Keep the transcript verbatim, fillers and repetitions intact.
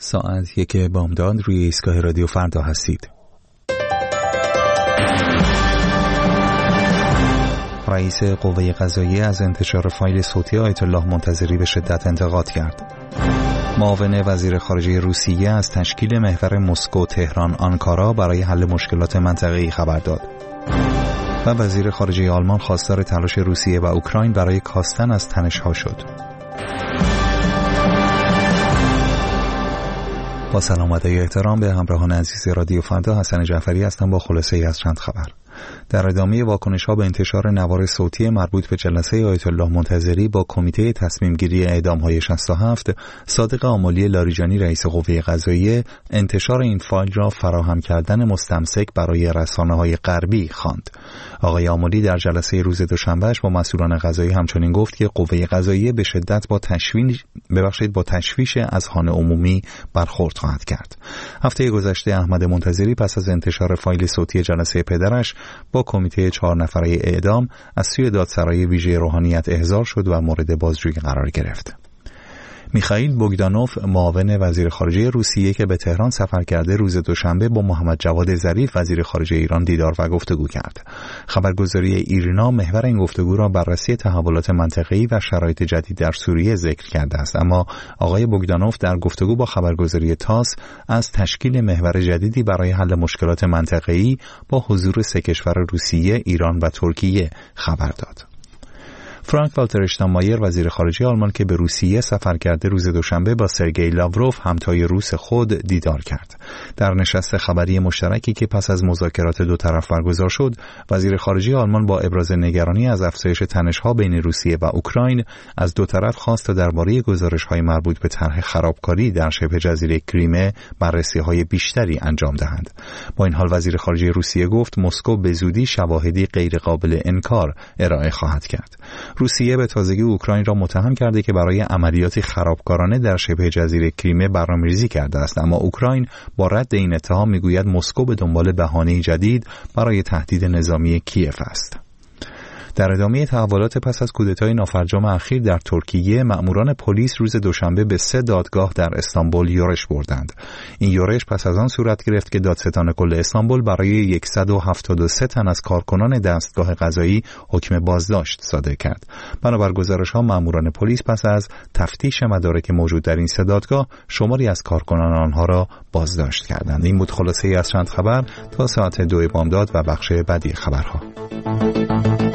ساعت یک بامداد روی ایستگاه رادیو فردا هستید. رئیس قوه قضاییه از انتشار فایل صوتی آیت الله منتظری به شدت انتقاد کرد. معاون وزیر خارجه روسیه از تشکیل محور مسکو تهران آنکارا برای حل مشکلات منطقه‌ای خبر داد. و وزیر خارجه آلمان خواستار تلاش روسیه و اوکراین برای کاستن از تنش‌ها شد. با سلام و احترام به همراهان عزیز رادیو فردا، حسن جعفری هستم با خلاصه ای از چند خبر. در ادامه واکنش‌ها به انتشار نوار صوتی مربوط به جلسه آیت الله منتظری با کمیته تصمیم گیری اعدام‌های شصت و هفت، صادق آملی لاریجانی رئیس قوه قضاییه انتشار این فایل را فراهم کردن مستمسک برای رسانه‌های غربی خواند. آقای آملی در جلسه روز دوشنبهش با مسئولان قضایی همچنین گفت که قوه قضاییه به شدت با تشویش ببخشید با تشویش اذهان عمومی برخورد خواهد کرد. هفته گذشته احمد منتظری پس از انتشار فایل صوتی جلسه پدرش با کمیته چهار نفره اعدام از سوی دادسرای ویژه روحانیت احضار شد و مورد بازجویی قرار گرفت. میخائیل بوگدانوف معاون وزیر خارجه روسیه که به تهران سفر کرده روز دوشنبه با محمد جواد ظریف وزیر خارجه ایران دیدار و گفتگو کرد. خبرگزاری ایرنا محور این گفتگو را بررسی تحولات منطقه‌ای و شرایط جدید در سوریه ذکر کرده است، اما آقای بوگدانوف در گفتگو با خبرگزاری تاس از تشکیل محور جدیدی برای حل مشکلات منطقه‌ای با حضور سه کشور روسیه، ایران و ترکیه خبر داد. فرانک والتر اشتاینمایر وزیر خارجه آلمان که به روسیه سفر کرده روز دوشنبه با سرگئی لاوروف همتای روس خود دیدار کرد. در نشست خبری مشترکی که پس از مذاکرات دو طرف برگزار شد، وزیر خارجه آلمان با ابراز نگرانی از افزایش تنش‌ها بین روسیه و اوکراین از دو طرف خواست تا درباره گزارش‌های مربوط به طرح خرابکاری در شبه جزیره کریمه بررسی‌های بیشتری انجام دهند. با این حال وزیر خارجه روسیه گفت مسکو به زودی شواهدی غیرقابل انکار ارائه خواهد کرد. روسیه به تازگی اوکراین را متهم کرده که برای عملیاتی خرابکارانه در شبه جزیره کریمه برنامه‌ریزی کرده است، اما اوکراین با رد این اتهام میگوید مسکو به دنبال بهانه‌ای جدید برای تهدید نظامی کیف است. در ادامه تحولات پس از کودتای نافرجام اخیر در ترکیه، مأموران پلیس روز دوشنبه به سه دادگاه در استانبول یورش بردند. این یورش پس از آن صورت گرفت که دادستان کل استانبول برای صد و هفتاد و سه تن از کارکنان دستگاه قضایی حکم بازداشت صادر کرد. بنابر گزارش‌ها مأموران پلیس پس از تفتیش مدارک موجود در این سه دادگاه شماری از کارکنان آنها را بازداشت کردند. این بود خلاصه‌ای از چند خبر تا ساعت دو بامداد و بخش بعدی خبرها.